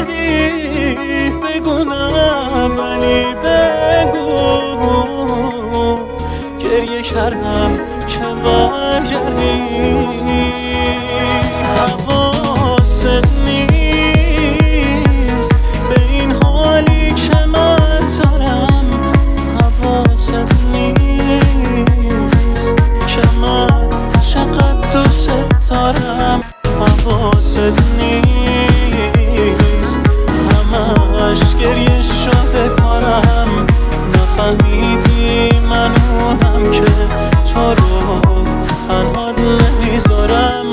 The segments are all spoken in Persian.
کردی بگونم، ولی بگو گریه کردم که برگردی. حواست نیست به این حالی که من دارم، حواست نیست که من چقدر دوست دارم، حواست نیست همش گریه شده کارم. نفهمیدی من اونم که تو رو تنها نمیذارم.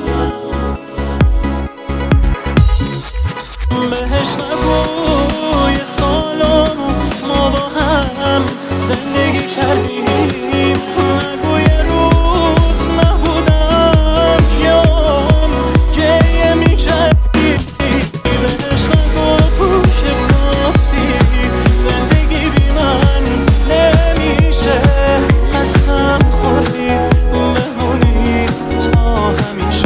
بهش نگو یه سالو ما با هم زندگی کردیم، نگو یه روز نبودم یا گریه میکردی. بهش نگو که گفتی زندگی بی من نمیشه، قسم خوردی بمونی تا همیشه.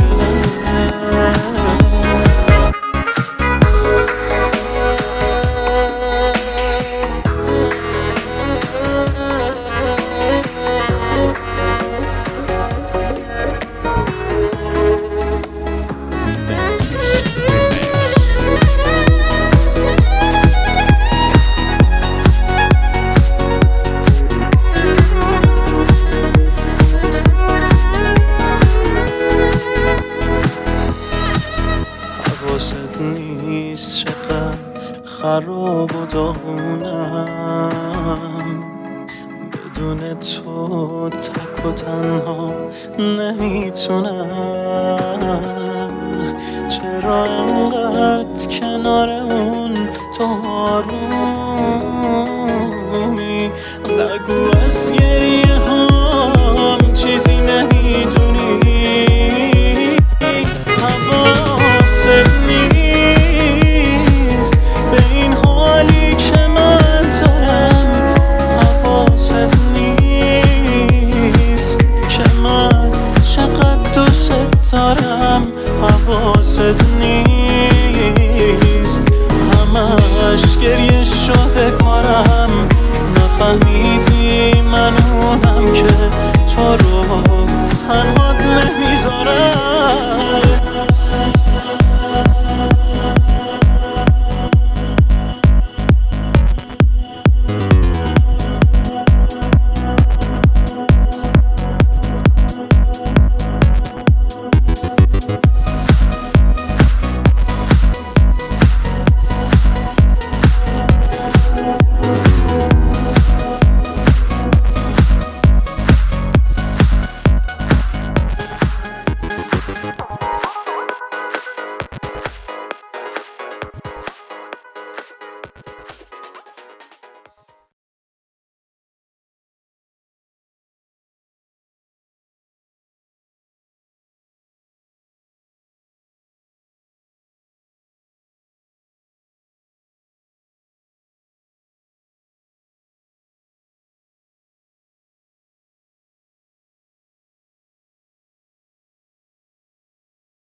حواست نیست چقدر خراب و داغونم، بدون تو تک و تنها نمیتونم. چرا انقدر کنار اون تو